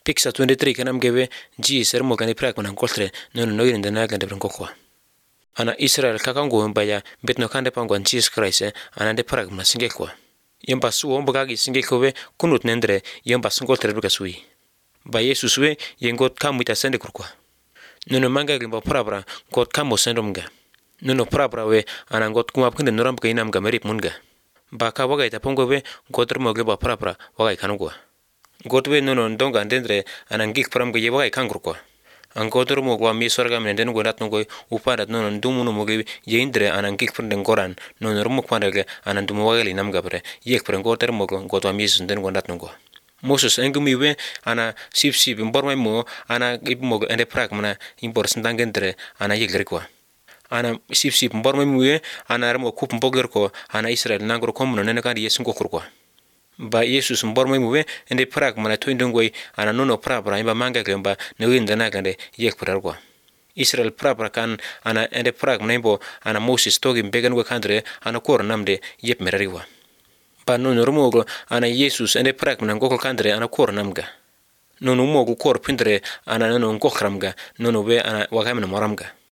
Pixar 23 kanam gebe Jesus mo kani prak manan koltre no noyin dana gande bran kokwa. Ana Israel kakango baya betno kande pangwan Jesus Christ ana de prak na singe kwa. Yamba suwo mbagagi singe kowe kunut nendre yamba sungol terbuka sui. Ba Jesus we yengot kamuita sende kurkwa. Nono manga glimba prabra got kamo sendomga. Nono prabra we ana got kumap kende noram ka inam ga merip munga. Ba ka waga ita pongo we got rmo glimba prabra waga kanugwa. Got we nono ndonga ndendre ana ngik pram ga ye waga kangrukwa. An got rmo gwa mi sorga menden go nat ngo upadat nono ndumuno moge ye indre ana ngik prende ngoran nono rmo kwandage ana ndumo waga linam gabre yek pren got rmo got wa mi sunden go nat ngo. Moses engumiwe ana sip mbormai mo ana ibmo ende prak mana imbor sendangendre ana yegrikwa ana sip mbormai muwe ana ramo kup mbogerko ana Israel nangro komuno nene kan yesu ngokurkwa ba Jesus mbormai muwe ende prak mana toindongoi ana nono prabra imba manga glemba newinda nagande yekprarkwa Israel prabra kan ana ende prak mana imbo ana Moses togi mbegan go kandre ana kor namde yep merariwa pa nono rumogo ana Jesus ende prak mana ngoko kandre ana kor namga nono mogo kor pindre ana nono ngokramga nono be ana wagamna moramga